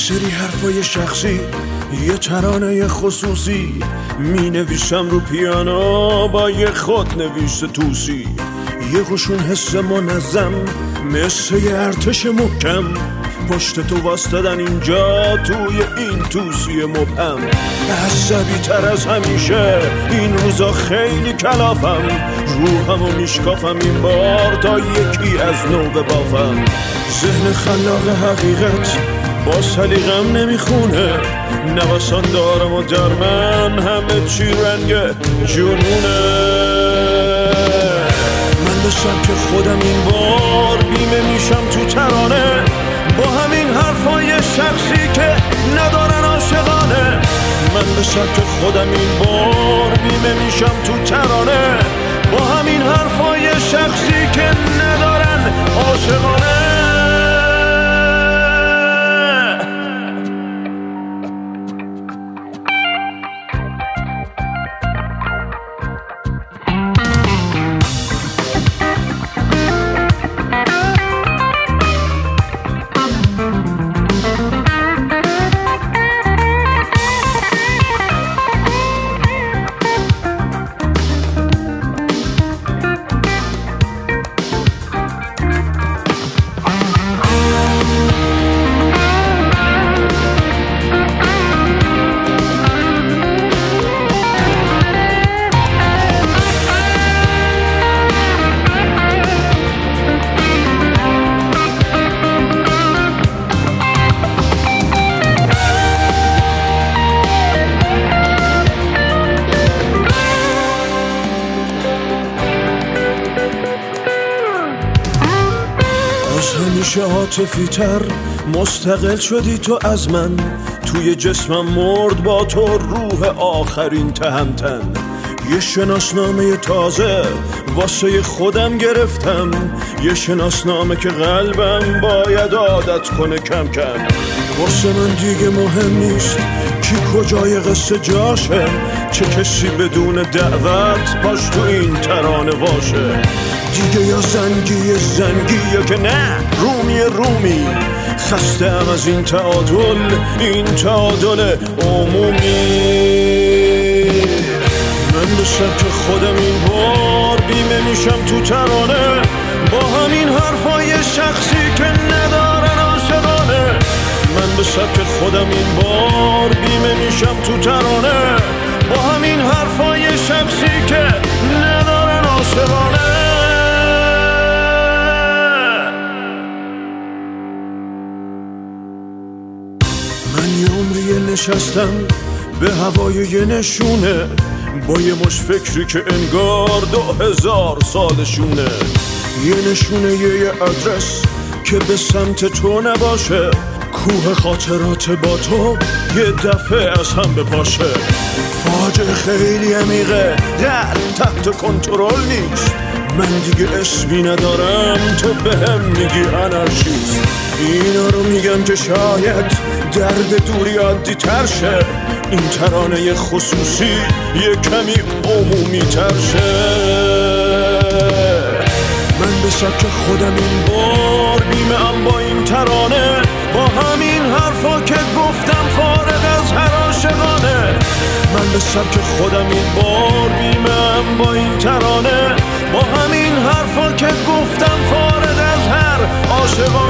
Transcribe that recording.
سری حرفای شخصی، یه ترانه خصوصی، می نویسم رو پیانو با یه خود نویس توسی. یه قشون حس منظم مثل یه ارتش محکم، پشت تو واسدادن اینجا توی این توسی مبهم. عصبی تر از همیشه این روزا خیلی کلافم، روحمو میشکافم این بار تا یکی از نو ببافم. ذهن خلاق حقیقت با سلیقم نمیخونه، نوسان دارم و در من همه چی رنگ جنونه. من به سبک خودم این بار بیمه میشم تو ترانه، با همین حرفای شخصی که ندارن عاشقانه. من به سبک خودم این بار بیمه میشم تو ترانه، با همین حرفای شخصی که ندارن عاشقانه. همیشه عاطفی تر مستقل شدی تو از من، توی جسمم مرد با تو روح آخرین تهمتن. یه شناسنامه تازه واسه خودم گرفتم، یه شناسنامه که قلبم باید عادت کنه کم کم. واسه من دیگه مهم نیست کی کجای قصه جاشه، چه کسی بدون دعوت پاش تو این ترانه باشه. دیگه یا زنگی یا که نه رومی، خستم از این تعادل عمومی. من به سبک خودم این بار بیمه میشم تو ترانه، با همین حرفای شخصی که ندارن عاشقانه. من به سبک خودم این بار بیمه میشم تو ترانه، با همین حرفای شخصی که ندارن عاشقانه. من یه عمری نشستم به هوای یه نشونه، با یه مش فکری که انگار 2000 سالشونه. یه نشونه یه ادرس که به سمت تو نباشه، کوه خاطرات با تو یه دفعه از هم بپاشه. فاجعه خیلی عمیقه در تحت کنترل نیست، من دیگه اسمی ندارم تو بهم میگی انارشیست. اینا رو میگم که شاید درد دوری عادی تر شه، این ترانه خصوصی یه کمی عمومی تر شه. من به سبک خودم این بار بیمه ام با این ترانه، با همین حرفا که گفتم فارغ از هر عاشقانه. من به سبک خودم این بار بیمه ام با این ترانه، با همین حرفا که گفتم فارغ از هر عاشقانه.